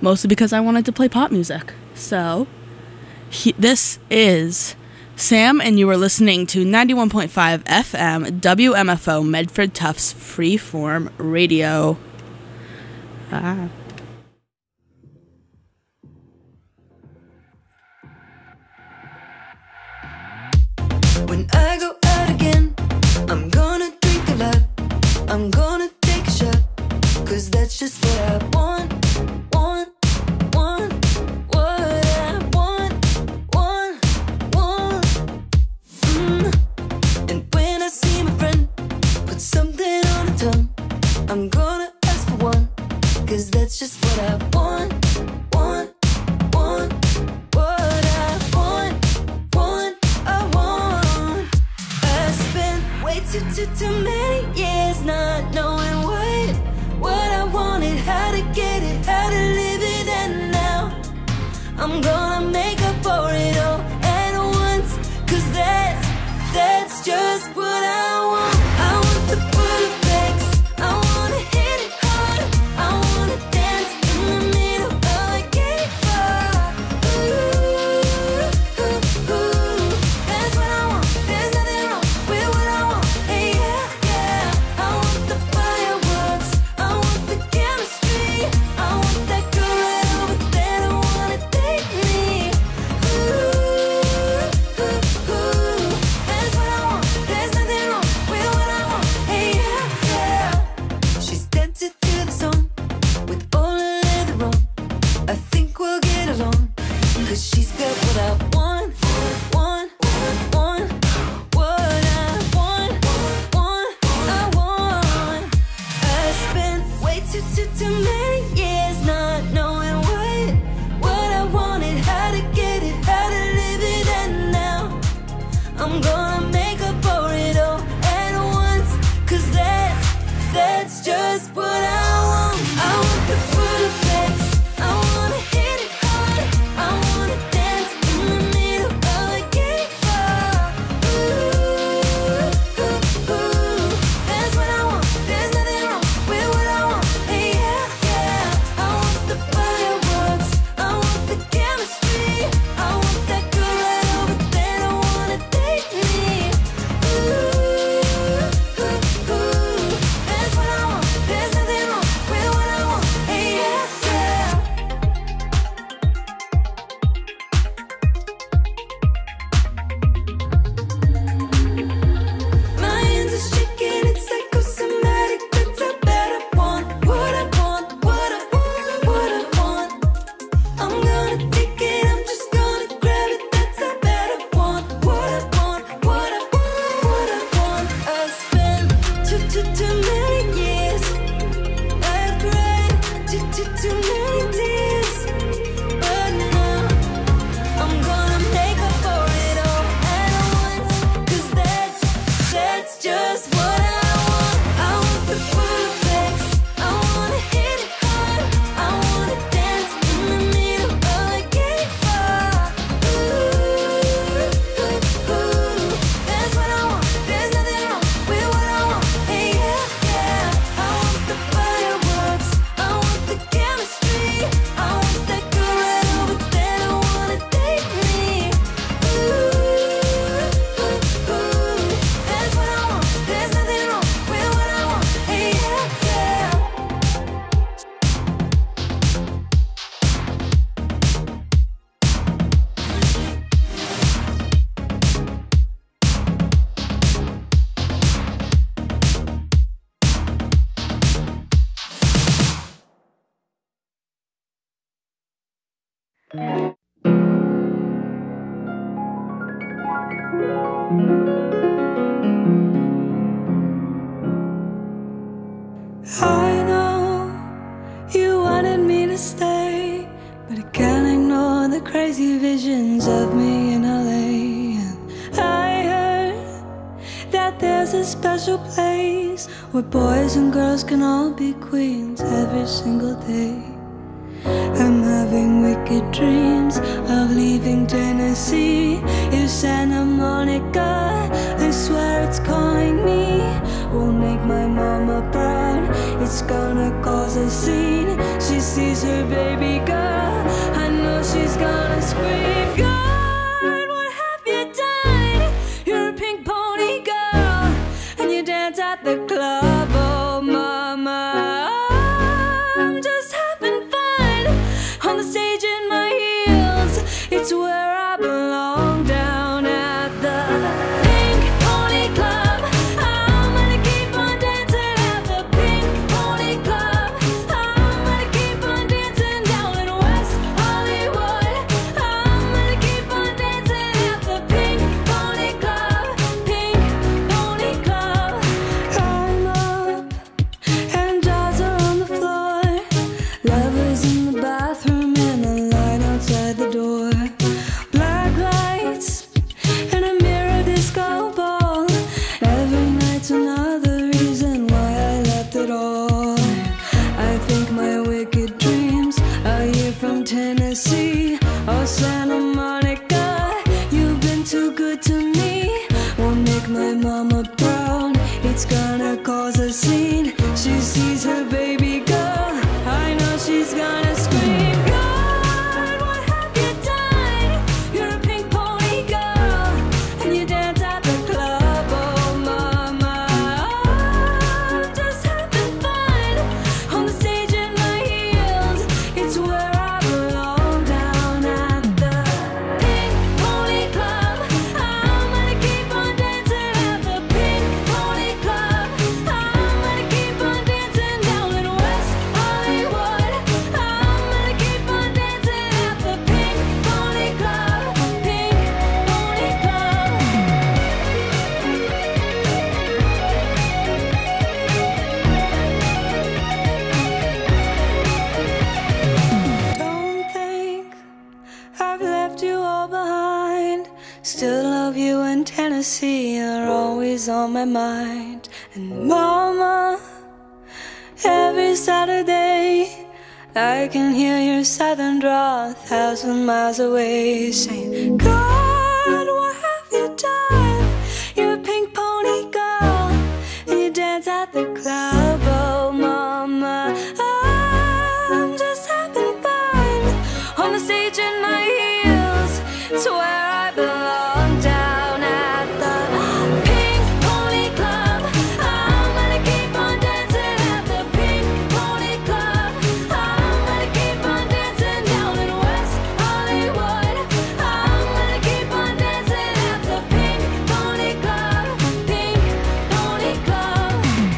mostly because I wanted to play pop music. So, this is Sam, and you are listening to 91.5 FM WMFO Medford Tufts Freeform Radio. When I go out again, I'm gonna drink a lot. I'm gonna take a shot, 'cause that's just what I want. And when I see my friend put something on her tongue, I'm gonna ask for one, 'cause that's just what I want. Too many years not knowing what I wanted, how to get it, how to live it, and now I'm gonna make up for it all at once, 'cause that's just what I want. I want the full effects, I wanna hit it hard, I wanna dance in the middle of a gay bar. Ooh, ooh, ooh, that's what I want. There's nothing wrong with what I want. Hey, yeah, I want the fireworks, I want the chemistry, I want that girl right over there to wanna take me. Ooh, ooh, ooh, that's what I want. There's nothing wrong with what I want. Hey, yeah. She's dancing to the song with all her leather on. I think we'll get along, 'cause she's got what I want. What I want. I spent way too many years not knowing what I wanted, how to get it, how to live it, and now I'm gonna make up for it all at once, 'cause that's just what I want. I want the full effects, I wanna hit it hard, I wanna dance in the middle of a gay bar. Ooh, ooh, ooh, that's what I want. There's nothing wrong with what I want. Hey, yeah, I want the fireworks, I want the chemistry, I want that girl right over there to wanna take me. Ooh, ooh, ooh, that's what I want. There's nothing wrong with what I want. Hey, yeah. My hands are shaking, it's psychosomatic. That's how bad I want what I want, what I want, what I want. I'm gonna take it, I'm just gonna grab it. That's how bad I want what I want, what I want, what I want. I spent too many years, I've cried too many tears, but now I'm gonna make up for it all at once, 'cause that's just what I want. I want the full effects, I wanna hit it hard, I wanna dance in the middle of a gay bar. Ooh, ooh, ooh, that's what I want. There's nothing wrong with what I want. Hey, yeah, I want the fireworks, I want the chemistry, I want that girl right over there to wanna take me. Ooh, ooh, ooh, that's what I want. There's nothing wrong with what I want. Hey, yeah. I know you wanted me to stay, but I can't ignore the crazy visions of me in LA. And I heard that there's a special place where boys and girls can all be queens every single day. I'm having wicked dreams of leaving Tennessee. If Santa Monica, I swear it's calling me. Won't make my mama proud, it's gonna cause a scene. She sees her baby girl, I know she's gonna scream, God, what have you done? You're a pink pony girl, and you dance at the club. Oh mama, I'm just having fun on the stage in my heels. It's where I belong, down at the Pink Pony Club. I'm gonna keep on dancing at the Pink Pony Club. I'm gonna keep on dancing down in West Hollywood. I'm gonna keep on dancing at the Pink Pony Club. Pink Pony Club. I'm up and dolls are on the floor. Lovers in the bathroom and a line outside the door. Black lights and a mirror disco ball. Every night's another reason why I left it all. I think my wicked dreams are here from Tennessee or Santa Monica. You've been too good to me. Won't make my mama proud. It's gonna cause a scene. She sees her baby girl. I know she's gonna scream, God, what have you done? You're a pink pony girl, and you dance at the club. Oh mama, I'm just having fun on the stage in my heels. It's where I belong, down at the Pink Pony Club. I'm gonna keep on dancing at the Pink Pony Club. I'm gonna keep on dancing down in West Hollywood. I'm gonna keep on dancing at the Pink Pony Club. Pink Pony Club. Don't think I've left you all behind. Still love you, and Tennessee are always on my mind. And mama, every Saturday I can hear your southern drawl 1,000 miles away, saying, God, what have you done? You're a pink pony girl, and you dance at the club. Oh mama, I'm just having fun on the stage in my heels. It's where I belong, down at the Pink Pony Club. I'm gonna keep on dancing at the Pink Pony Club. I'm gonna keep on dancing down in West Hollywood. I'm gonna keep on dancing at the Pink Pony Club. Pink Pony Club.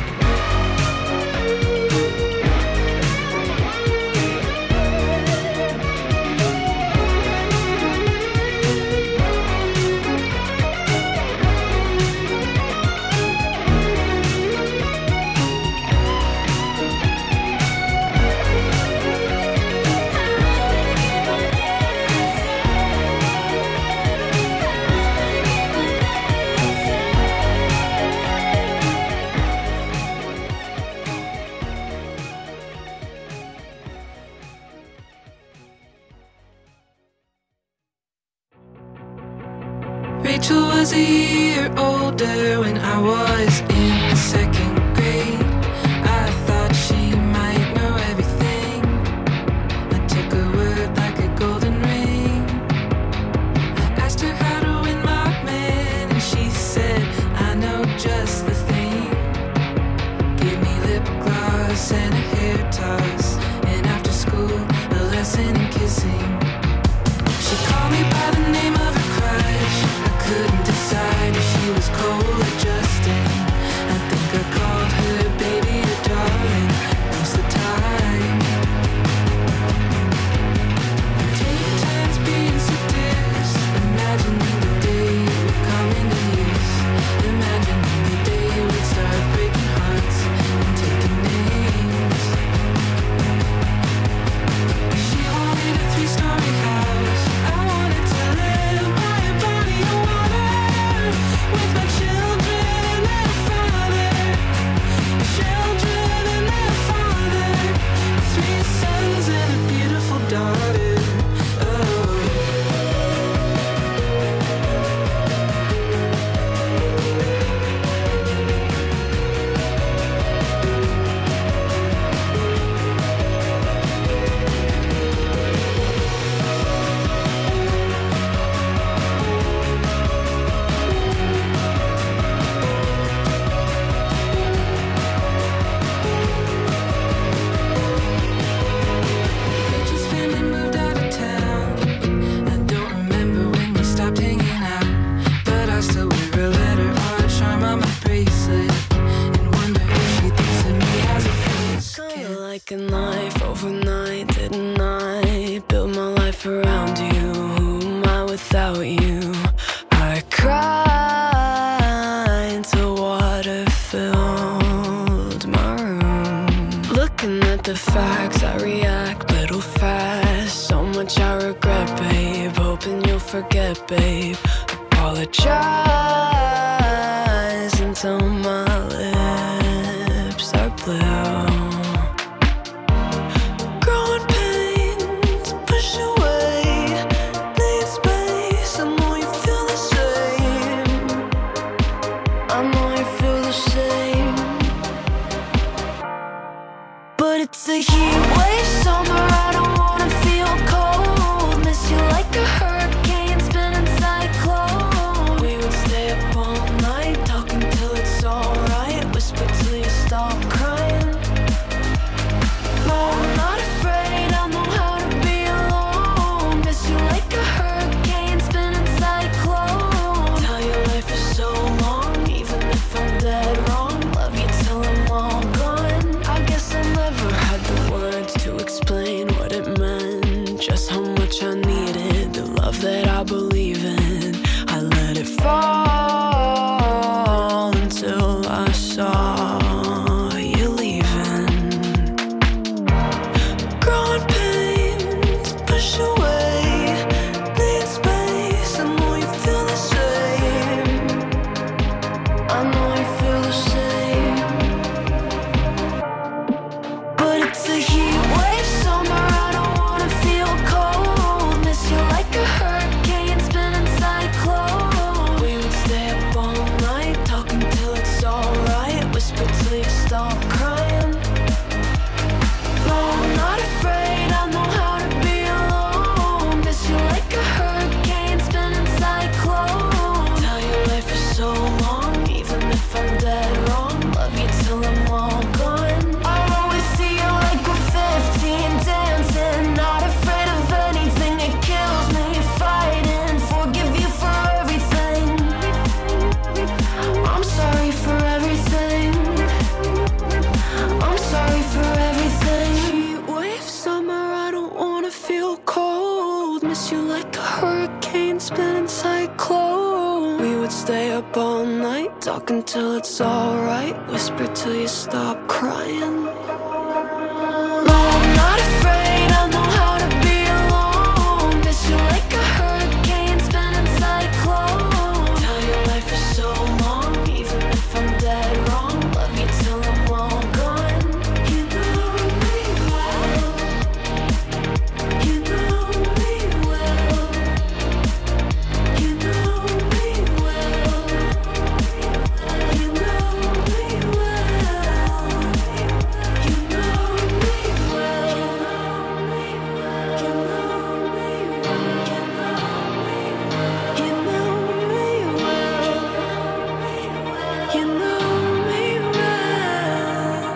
Rachel was a year older when I was in the second grade. I thought she might know everything. I took her word like a golden ring. I asked her how to win my man, and she said, I know just the thing. Gave me lip gloss and a hair toss, and after school, a lesson in kissing. She called me by the name of her crush. I couldn't decide if she was cold or Justin. I think I called her baby or darling most of the time. We take turns being seduced, imagining the day would come into use, imagining the day we'd start breaking hearts and taking names. She wanted facts, I react little fast. So much I regret, babe. Hoping you'll forget, babe. Apologize until my lips are blue. Growing pains, push away. Need space, I know you feel the same. I know you feel the same. But it's a heat wave summer, I don't wanna feel cold. Miss you like a hurricane, spinning cyclone. We would stay up all night, talking till it's alright. Whisper till you stop crying. No, I'm not afraid, I know how to be alone. Miss you like a hurricane, spinning cyclone. Tell you life is so long, even if I'm dead wrong. Love you till I'm all gone. I guess I never had the words to explain what it meant. Just how much I needed the love that I believe in. I let it fall until I saw you leaving. Growing pains, push away. Need space, I know you feel the same. I know you feel the same. But it's a heat wave summer, I don't wanna feel cold. Miss you like a hurricane, spinning cyclone. We would stay up all night, talking till it's alright. Whisper till you stop crying. No, I'm not afraid, I know how to be alone. Miss you like a hurricane, spinning cyclone. Tell you life is so long, even if I'm dead wrong. Love you till I'm all gone. I always see you like we're 15, dancing. Not afraid of anything, it kills me. Fighting, forgive you for everything. I'm sorry for everything. I'm sorry for everything. Heat wave summer, I don't wanna feel cold. Miss you like a hurricane, spinning cyclone. We would stay up all night, talking till it's alright. Whisper till you stop crying. No, I'm not afraid, I know how to be alone. Miss you like a hurricane, spinning cyclone. Tell you life is so long, even if I'm dead wrong. Love you till I'm all gone. You know me well. You know me well. You know me well. You know me well. You know me well. You know me well. You know me well. You know me well.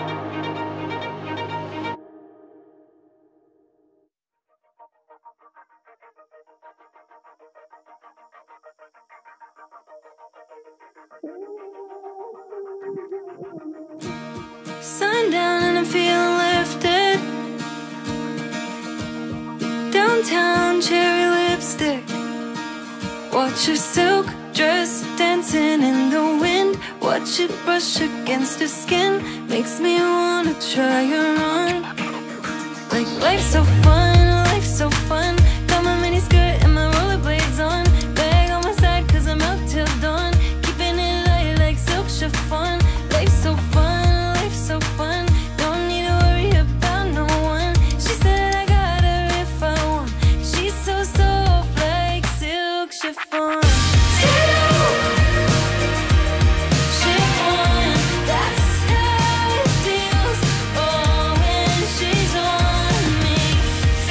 Sundown and I'm feeling lifted. Downtown cherry lipstick. Watch your silk dress dancing in the wind. Watch it brush against your skin. Makes me wanna try her on. Like life's so fun, life's so fun. Got my mini skirt and my rollerblades on. Bag on my side 'cause I'm out till dawn. Keeping it light like silk chiffon. Life's so fun, life's so fun. Don't need to worry about no one. She said I got her if I want. She's so soft like silk chiffon. Chiffon, that's how it feels. Oh, when she's on me.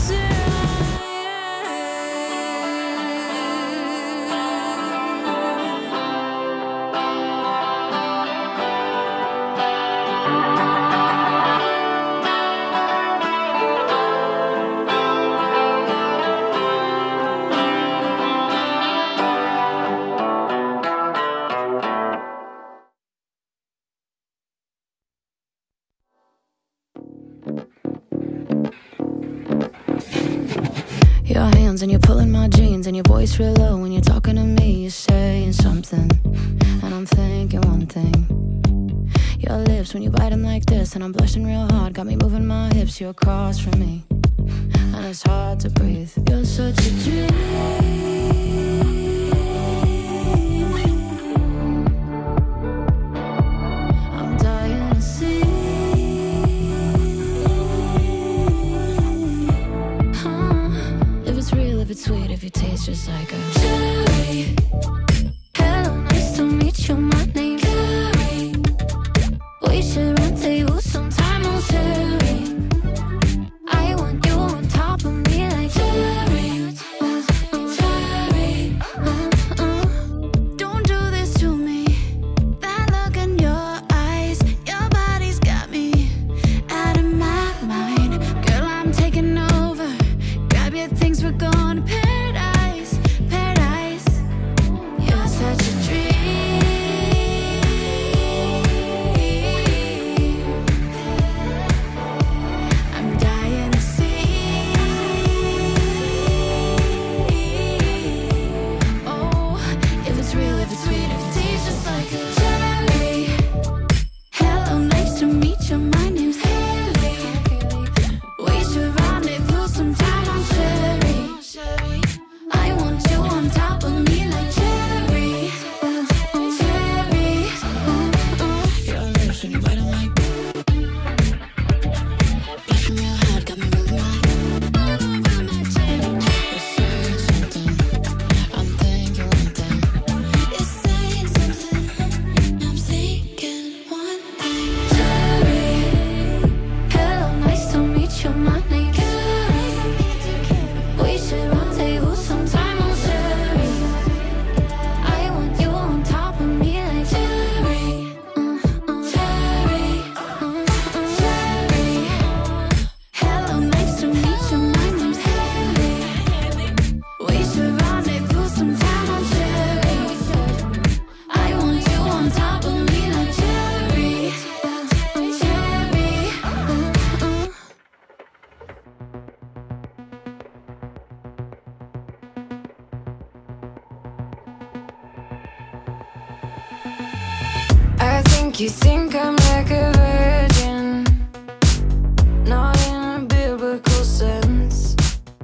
hands and you're pulling my jeans, and your voice real low when you're talking to me. You're saying something, and I'm thinking one thing. Your lips when you bite them like this, and I'm blushing real hard, got me moving my hips. You're across from me, and it's hard to breathe. You're such a dream. I'm dying to see. If it's real, if it's sweet, if you taste just like a cherry. Hello, nice to meet you, my name Carrie. We should rendezvous sometime on cherry. I want you on top of me like cherry. Cherry. Don't do this to me. That look in your eyes, your body's got me out of my mind. Girl, I'm taking over. Grab your things, we're going to paradise, paradise. You're such a dream. I'm dying to see. Oh, if it's real, if it's sweet, if it tastes just like a cherry. Hello, nice to meet you, my name's Haley. We should rendezvous sometime on cherry. I want you on top of me like cherry. Cherry. Your lips when you bite 'em like blushing real hard, got me moving my. You're saying something, I'm thinking one thing. You're saying something, I'm thinking one thing. Cherry. Hello, nice to meet you, my name Carrie. We should rendezvous sometime on cherry. I want you on top of me like cherry. Cherry. Cherry. Hello, nice to meet you, my name's Haley. We should rendezvous sometime on cherry. I want you on top of me like cherry. Cherry. I think you think I'm like a virgin, not in a biblical sense.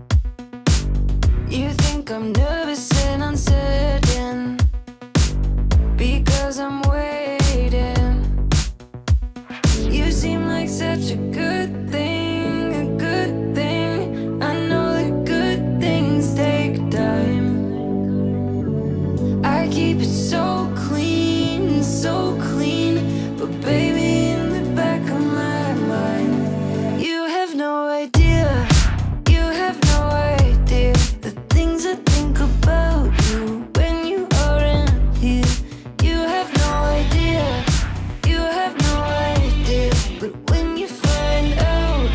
You think I'm nervous and uncertain because I'm waiting. You seem like such a good thing, a good thing. I know that good things take time. I keep it so clean, but baby, in the back of my mind, you have no idea, you have no idea the things I think about you when you aren't here. You have no idea, you have no idea, but when you find out,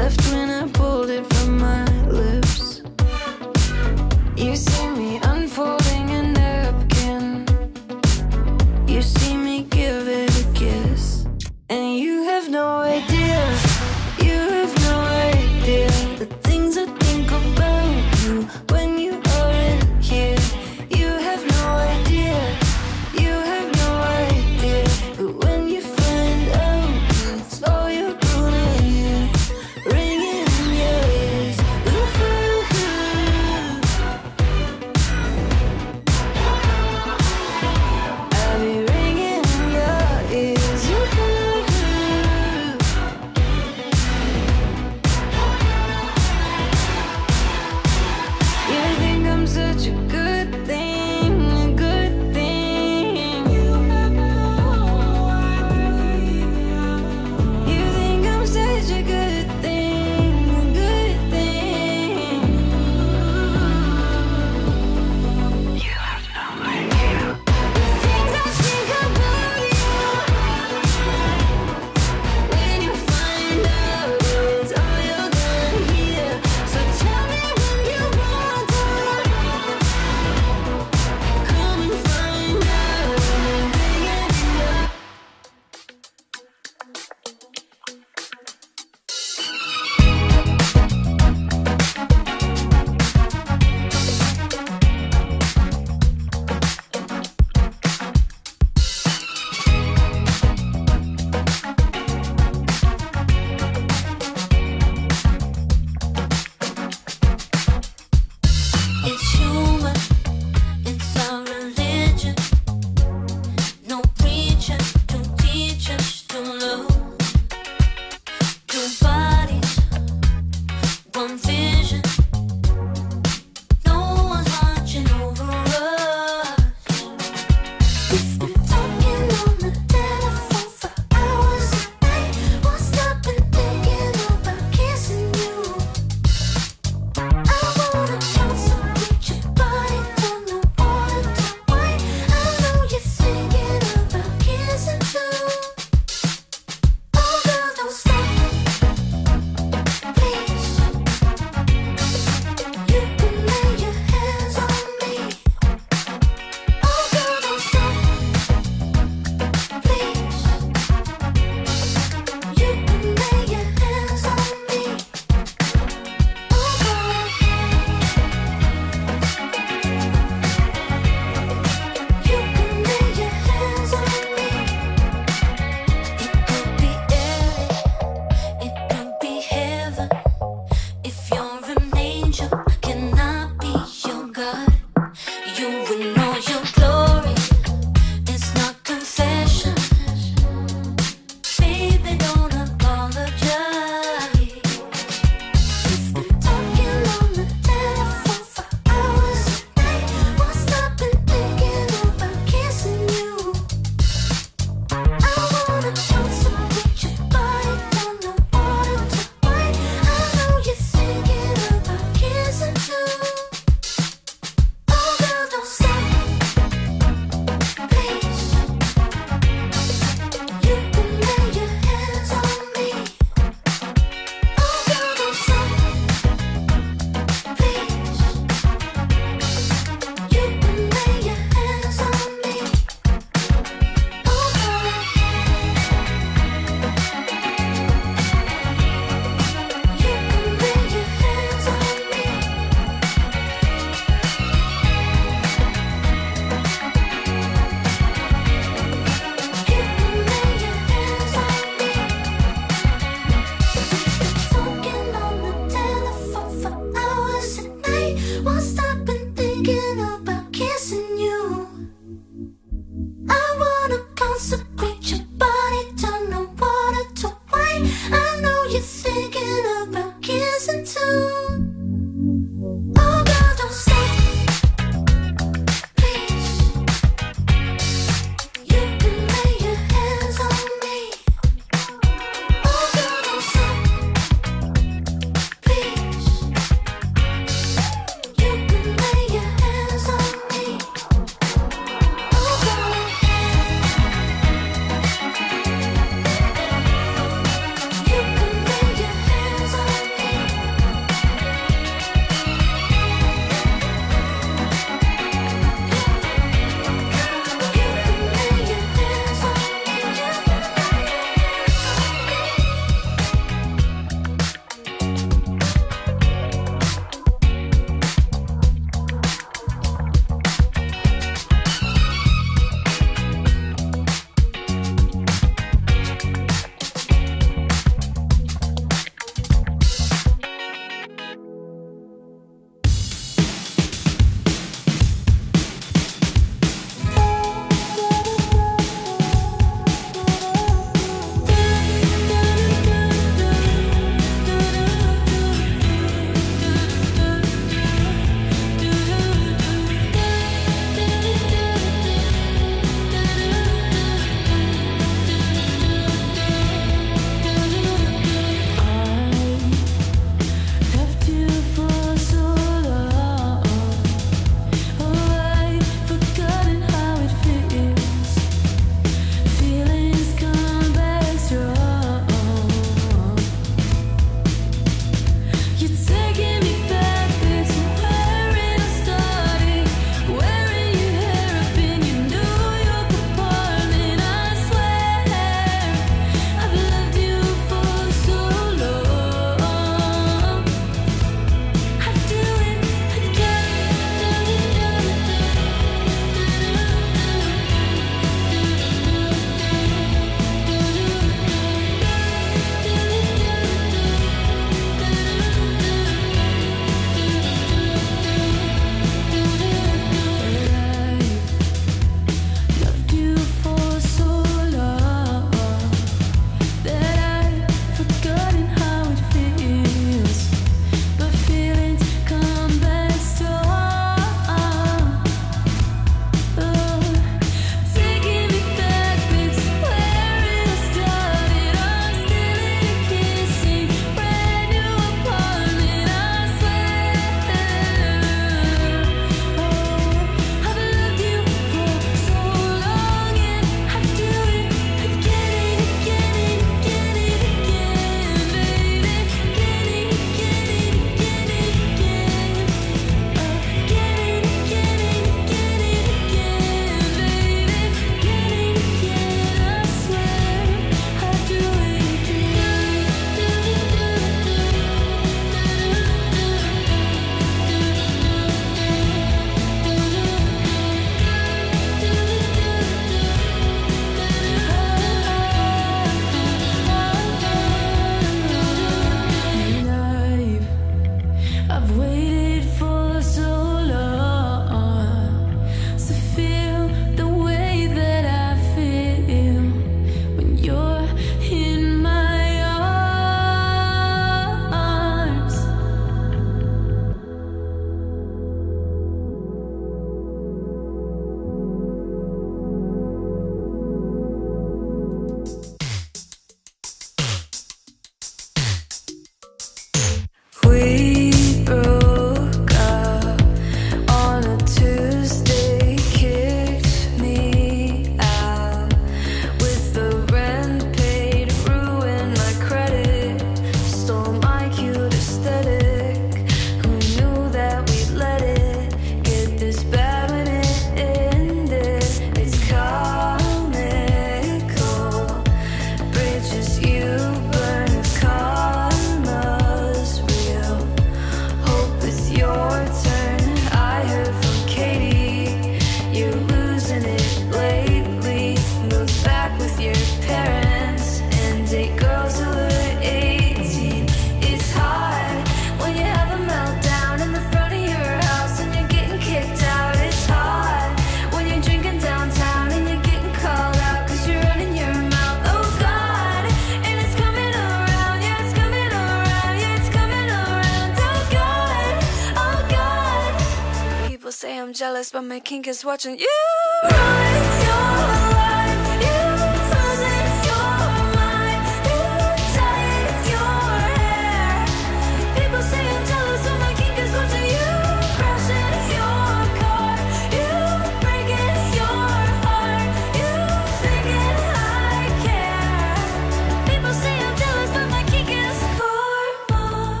say I'm jealous, but my kink is watching you run your life. You losing your mind. You tying your hair. People say I'm jealous, but my kink is watching you crashing your car. You breaking your heart. You thinking I care. People say I'm jealous, but my kink is karma.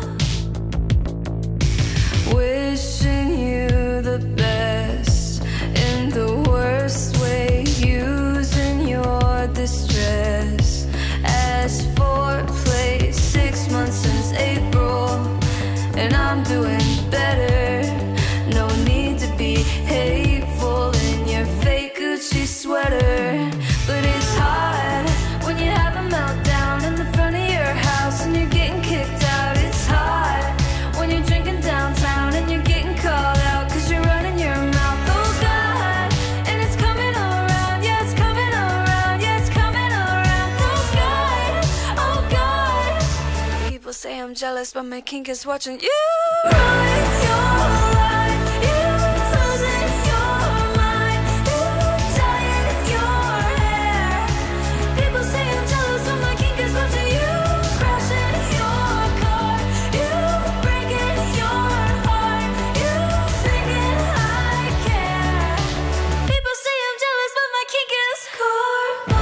Wishing you the best in the worst way, using your distress as foreplay. 6 months since April, and I'm doing better. No need to be hateful in your fake Gucci sweater. But it's hard when you have a meltdown in the front of your house and you're getting kicked out. It's hard when you're drinking downtown and you're getting called out cause you're running your mouth. Oh God, and it's coming around. Yeah, it's coming around. Yeah, it's coming around. Oh God, oh God. People say I'm jealous, but my kink is watching you run your life. You losing your mind. You tying your hair. People say I'm jealous, but my kink is watching you crashing your car. You breaking your heart. You thinking I care. People say I'm jealous, but my kink is karma.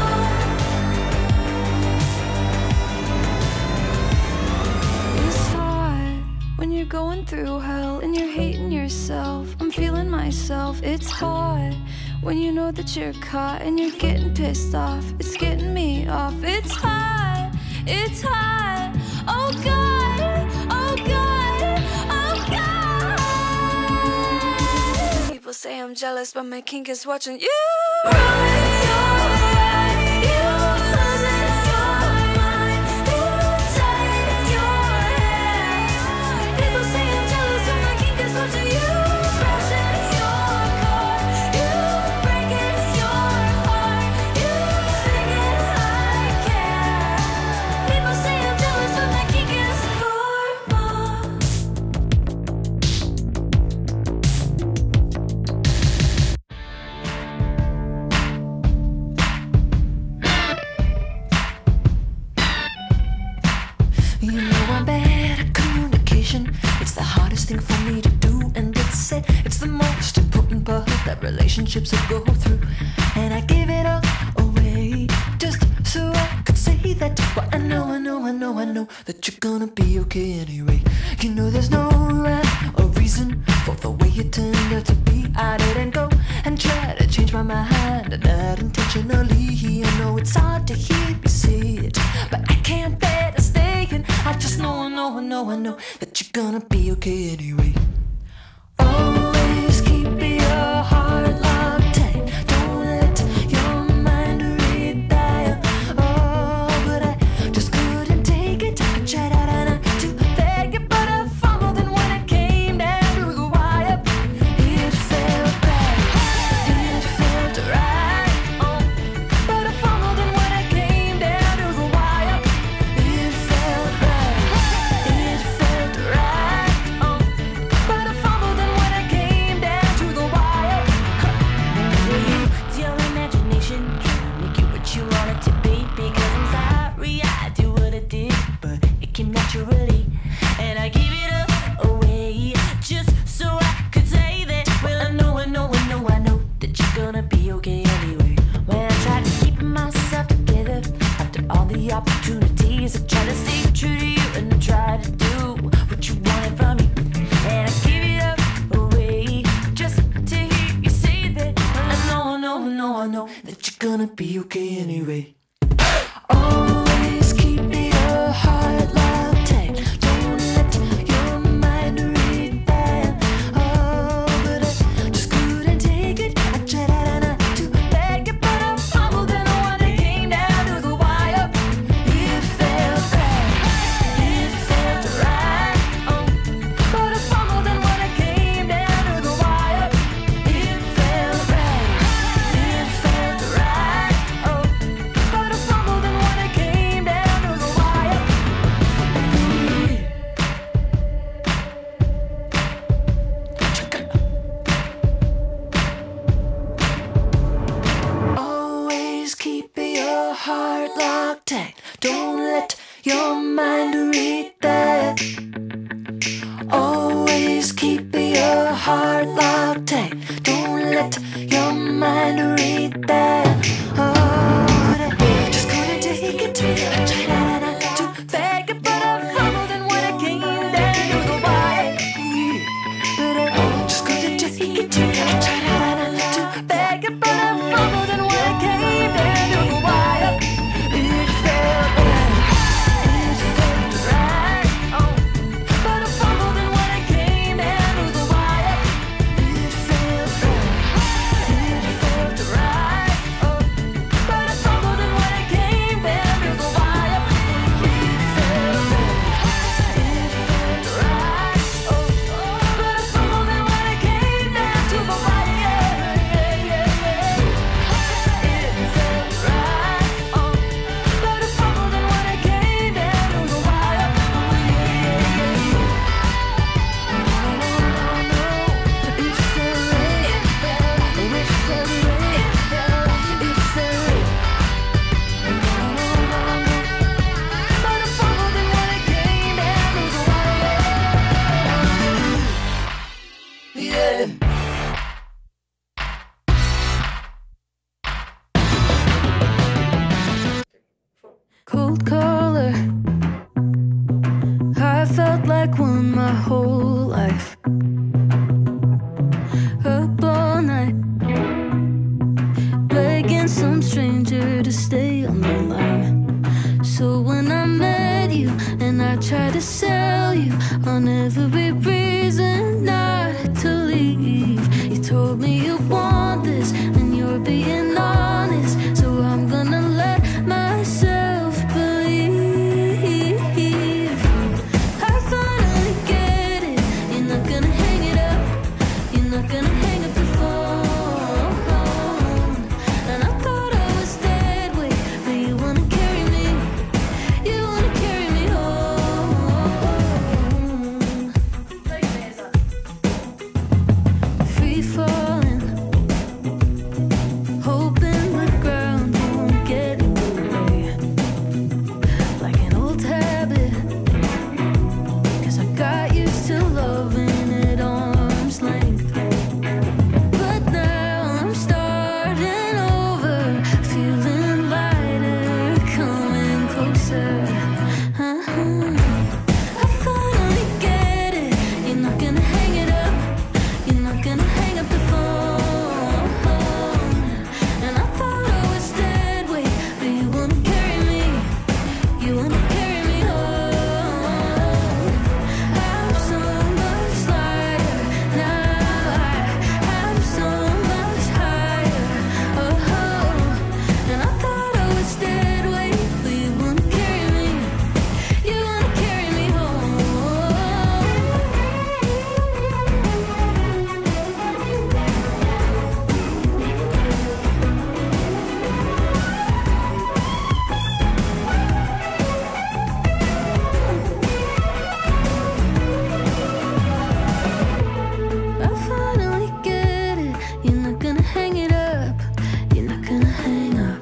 It's hard when you're going through hell and you're hating yourself. I'm feeling myself. It's hard when you know that you're caught and you're getting pissed off. It's getting me off. It's hard. It's hard. Oh God. Oh God. Oh God. People say I'm jealous, but my kink is watching you run your life. You losing your mind. You tying your hair. People say I'm jealous, but my kink is watching you crashing your car. You breaking your heart. You thinking I care. People say I'm jealous, but my kink is karma. You know I'm bad at communication. It's the hardest thing for me to do, and it's said it's the most important part that relationships will go through. And I give it all away just so I could say that. But I know that you're gonna be okay anyway. You know there's no rhyme or reason for the way it turned out to be. I didn't go and try to change my mind, not intentionally. I know it's hard to hear me say it, but I can't bear to stay. And I just know that you're gonna be okay anyway. Always keep your heart locked tight. Don't let your mind read fire. Oh, but I just couldn't take it. I tried out to beg you, but I fumbled, and when it came down to the wire, it felt right. It felt right. Oh, but I fumbled, and when it came down to the wire, it felt right. It felt right. Oh, but I fumbled, and when it came down to the wire, it's your imagination trying to make it what you want it to be. Because I'm sorry I did what I did, but it came naturally, and I gave it up away just so I could say that. Well, I know that you're gonna be okay anyway. When I try to keep myself together after all the opportunities, I try to stay true to you and I try to do what you wanted from me, and I give it up away just to hear you say that. Well, I know that you're gonna be okay anyway. Always keep your heart locked tight. Don't let your mind read fire. Oh, but I just couldn't take it. I tried out to beg you, but I fumbled, and when it came down to the wire, it felt right. It felt right. Oh, but I fumbled, and when it came down to the wire, it felt right. It felt right. Oh, but I fumbled, and when it came tight. Don't let your mind read that. Always keep your heart locked tight. Don't let your mind read that. Oh, but I just couldn't take it. I tried not to beg it, but I fumbled, and when I came down to the wire, but I just couldn't take it. I tried not to beg it, but I fumbled, and when I came down to the wire, it felt right. It felt right. Oh, but I fumbled, and when I came down to the wire, it felt right. It felt right. Oh, but I fumbled, and when I came down to the wire, it felt right. It felt right. Oh, but I fumbled, and when I came down to the wire, it felt right. Oh, but I fumbled, and when I came down to the wire, yeah. Cold caller, I felt like one my whole life. Up all night, begging some stranger to stay on the line. So when I met you and I tried to sell you on every reason not to leave, you told me you want this and you're being honest. So I'm gonna let myself believe. I finally get it. You're not gonna hang it up. You're not gonna hang up the phone. And I thought I was dead weight, but you wanna carry me. You wanna carry me home. Free falling, hoping the ground won't get in the way. Like an old habit, 'cause I got used to loving at arm's length. But now I'm starting over, feeling lighter, coming closer. I finally get it. You're not gonna hang it up. You're not gonna hang up the phone. And I thought I was dead weight, but you wanna carry me. You wanna carry me home. I'm so much lighter now. I'm so much higher. Oh, and I thought I was dead weight, but you wanna carry me. You wanna carry me home. I finally get it. You're not gonna hang it up. You're not gonna hang up.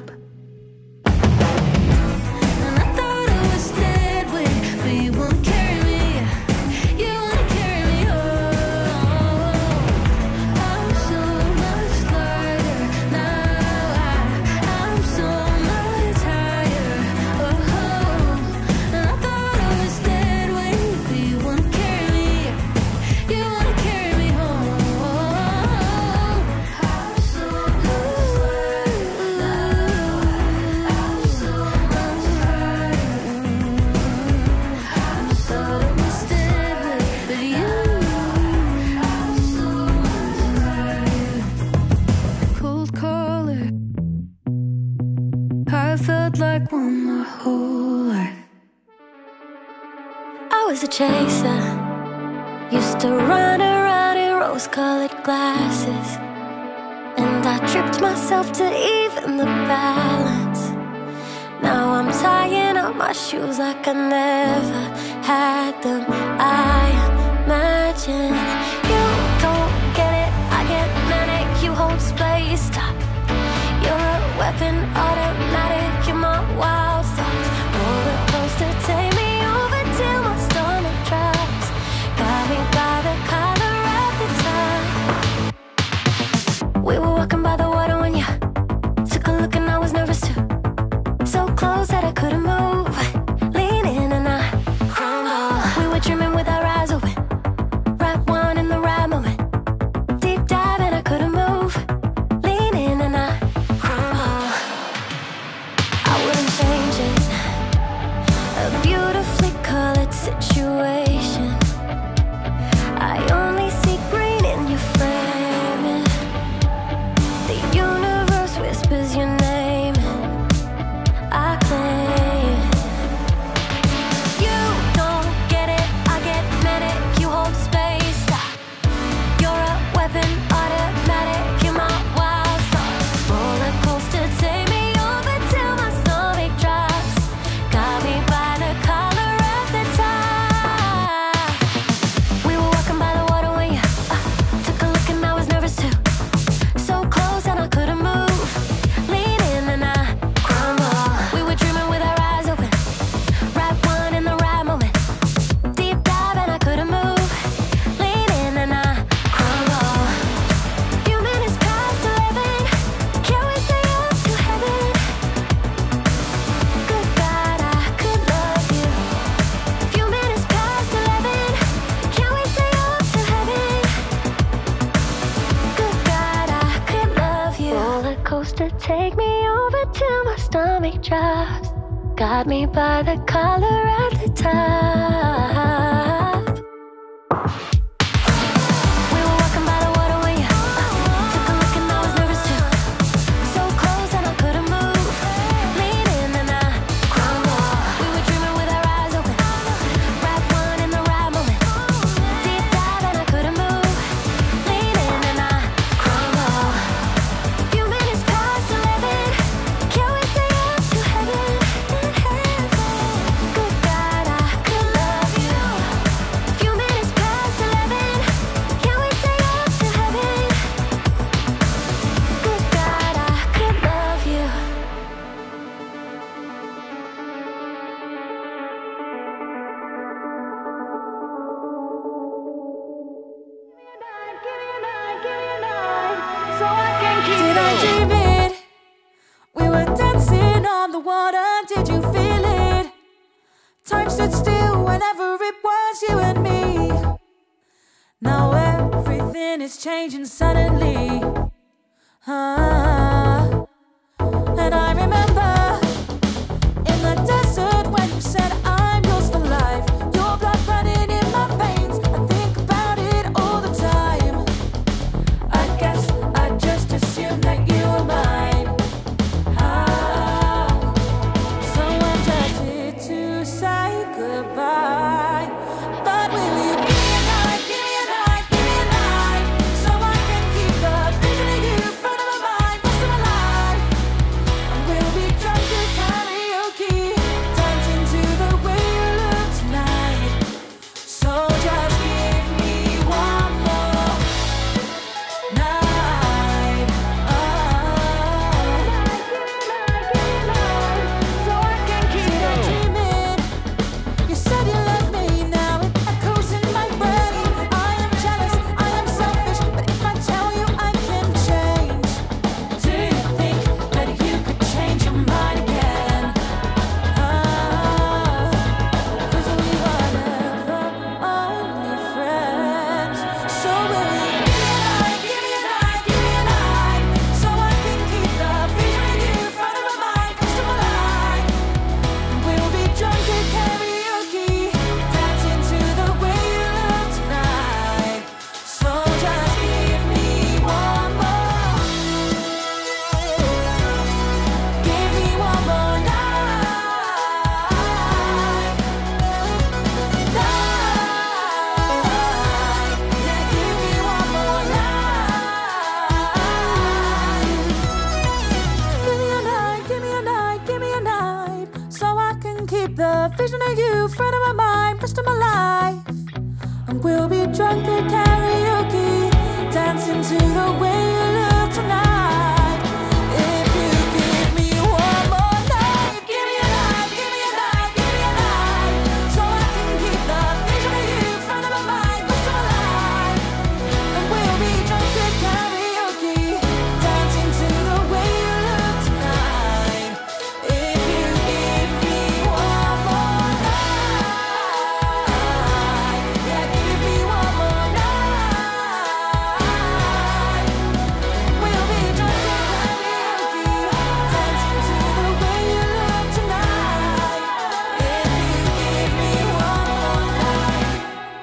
And I thought I was dead weight, but you wanna carry me. You wanna carry me home. I'm so much lighter now. I'm so much higher. Oh, and I thought I was dead weight, but you wanna carry me. You wanna carry me home. I'm so much lighter now. I'm so much higher. I thought I was dead weight, but you. I'm so much higher. Cold caller, I felt like one my whole life. I was a chaser, used to run around in rose-colored glasses, and I tripped myself to even the balance. Now I'm tying up my shoes like I never had them. I imagine you don't get it. I get manic, you hold space. Stop. You're a weapon, automatic. You're my wild thoughts. to take me over till my stomach drops. Got me by the collar at the top. We were walking by the water when you took a look and I was nervous too. So close and I couldn't move. Lean in and I crumble. We were dreaming with our eyes open. Right one in the right moment. Deep dive and I couldn't move. Lean in and I crumble. Few minutes past 11. Can we stay up to heaven? Good God, I could love you. Few minutes past 11. Can we stay up to heaven? Good God, I could love you. Did I dream it? We were dancing on the water. Did you feel it? Time stood still whenever it was you and me. Now everything is changing suddenly. And I remember in the desert when you said I'm yours for life. Your blood running in my veins. I think about it all the time. I guess I just assumed that you were mine. So I'm tempted to say goodbye. But will you give me a night, give me a night, give me a night, so I can keep the vision of you front of my mind, rest of my life. And we'll be drunk at karaoke, dancing to the way you look tonight. So just give me one more night. So I can keep dreaming. You said you love me, now it echoes in my brain. I am jealous, I am selfish, but if I tell you I can change, do you think that you could change your mind again? 'Cause we were never only friends. So will you give me a night, give me a night, give me a night, so I can keep the vision of you front of my mind, rest of my life. And we'll be drunk at karaoke, dancing to the way you look tonight. So just give me one more. Give me one more night. Yeah, give me one more night. Give me a night, give me a night, give me a night, so I can keep the vision of you front of my mind, rest of my life. And we'll be drunk at karaoke, dancing to the way you look tonight. If you give me one more night, give me a night, give me a night, give me a night, so I can keep the vision of you front of my mind, rest of my life. And we'll be drunk at karaoke, dancing to the way you look tonight. If you give me one more night, yeah, give me one more night. We'll be drunk at karaoke, dancing to the way you look tonight. If you give me one more night.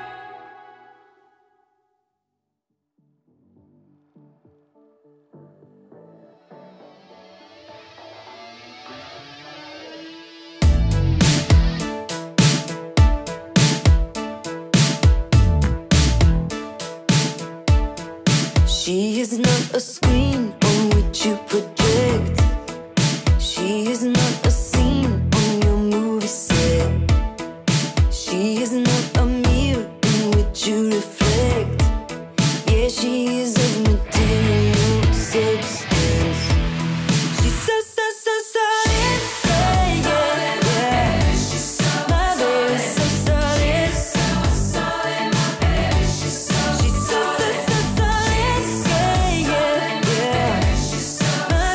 She is not a screen on which you project. She is not a scene on your movie set. She is not a mirror in which you reflect. Yeah, she is of material substance. She's so solid. Yeah, yeah, yeah. My baby's so solid. My baby's she's so solid. Yeah, yeah, yeah. My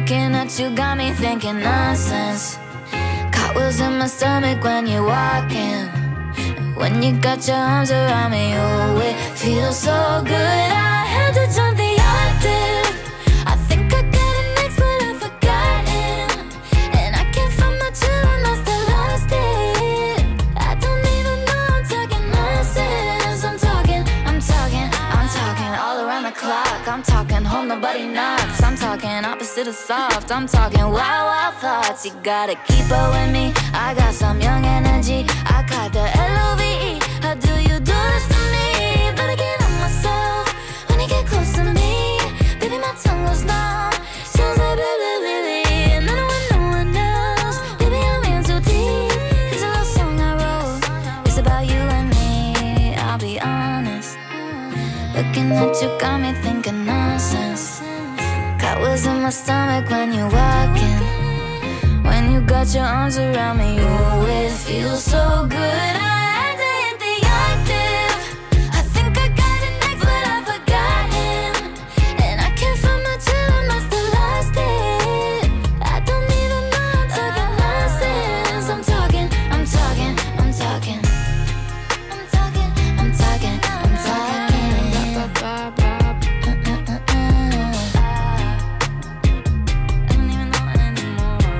Looking at you got me thinking nonsense. Cartwheels in my stomach when you're walking. When you got your arms around me, oh, it feels so good. I had to jump the octave. I think I got it next, but I've forgotten. And I can't find my chill, I must have lost it. I don't even know I'm talking nonsense. I'm talking all around the clock. I'm talking home, nobody knocks. I'm talking opposite of soft. I'm talking wild, wild thoughts. You gotta keep up with me. I got some young energy. I caught the LOVE. How do you do this to me? Better get on myself when you get close to me. Baby, my tongue goes numb. Sounds like baby. And I don't want no one else. Baby, I'm in too deep. It's a love song I wrote. It's about you and me. I'll be honest. Looking at you got me thinking nonsense. Cartwheels in my stomach when you're walking. When you got your arms around me, you always feel so good. I had to hit the octave. I think I got it next, but I've forgotten. And I can't find my chill, I must have lost it. I don't even know I'm talking nonsense. I'm talking. I don't even know anymore.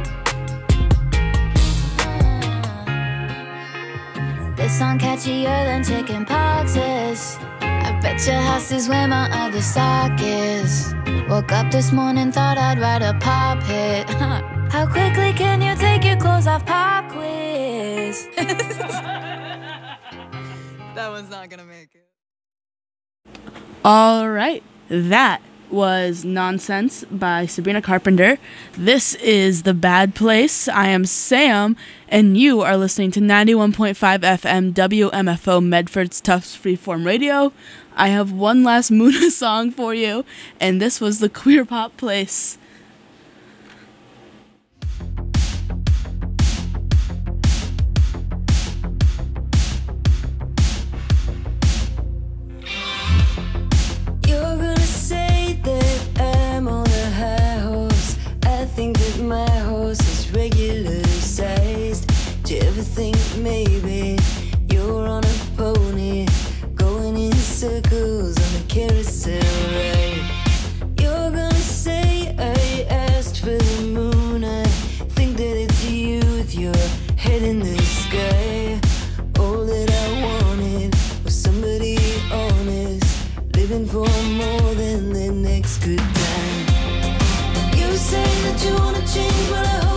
This song catchier than chicken pox is. I bet your house is where my other sock is. Woke up this morning, thought I'd write a pop hit. How quickly can you take your clothes off? Pop quiz. That one's not gonna make it. All right, that was Nonsense by Sabrina Carpenter. This is The Bad Place. I am Sam, and you are listening to 91.5 FM WMFO Medford's Tufts Freeform Radio. I have one last Muna song for you, and this was The Queer Pop Place. You're gonna say that I'm on a high horse. I think that my horse is regular sized. Do you ever think maybe you're on a pony, going in circles on a carousel ride? You're gonna say I asked for the moon. I think that it's you with your head in the sky. All that I wanted was somebody honest, living for more than the next good time. You say that you wanna change, but I hope